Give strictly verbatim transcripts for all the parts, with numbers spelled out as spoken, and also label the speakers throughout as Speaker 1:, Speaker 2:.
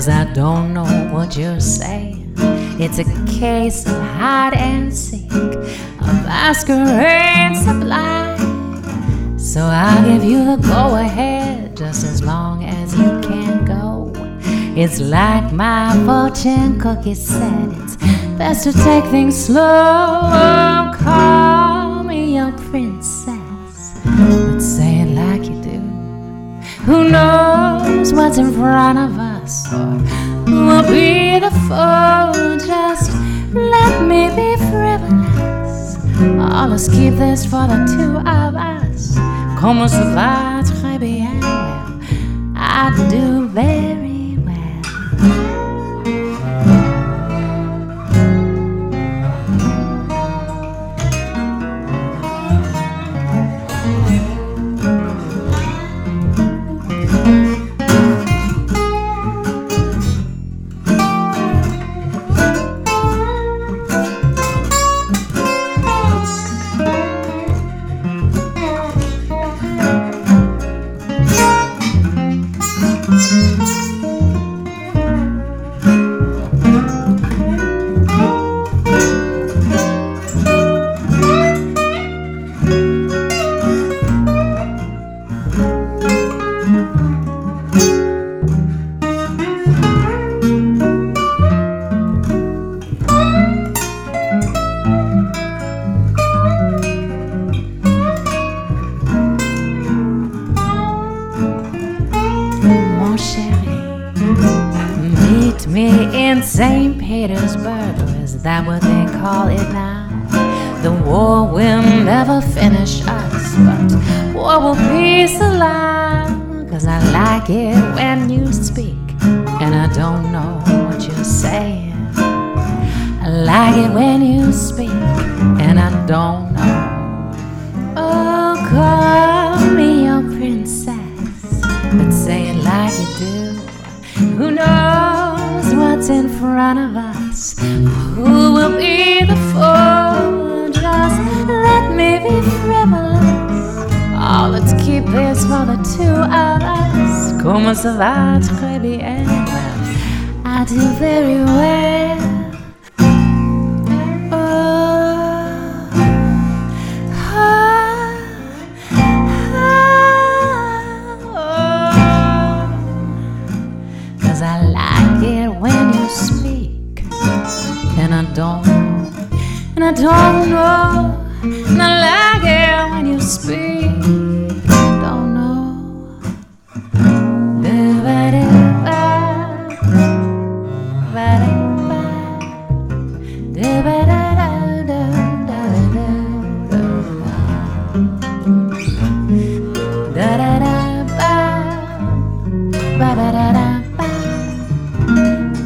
Speaker 1: 'cause I don't know what you're saying. It's a case of hide and seek, a masquerade supply. So I'll give you the go-ahead just as long as you can go. It's like my fortune cookie said, it's best to take things slow. Call me your princess, but say it like you do. Who knows what's in front of us, or who will be the foe? Just let me be frivolous. Oh, let's keep this for the two of us. Comment ça va? Très bien. Well, I do very well. Meet me in Saint Petersburg, or is that what they call it now? The war will never finish us, but war will peace allow. 'Cause I like it when you speak, and I don't know what you're saying. I like it when you speak, and I don't know. Oh, call me your princess, but say it like you do. Who knows what's in front of us? Who will be the foe? Just let me be frivolous. Oh, let's keep this for the two of us. Comment ça va? Très bien. Well, I do very well. I like it when you speak, and I don't know, and I don't know, and I like it when you speak, don't know.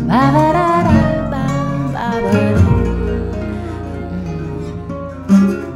Speaker 1: Ba-ba-da-da-ba, ba-ba-da-ba.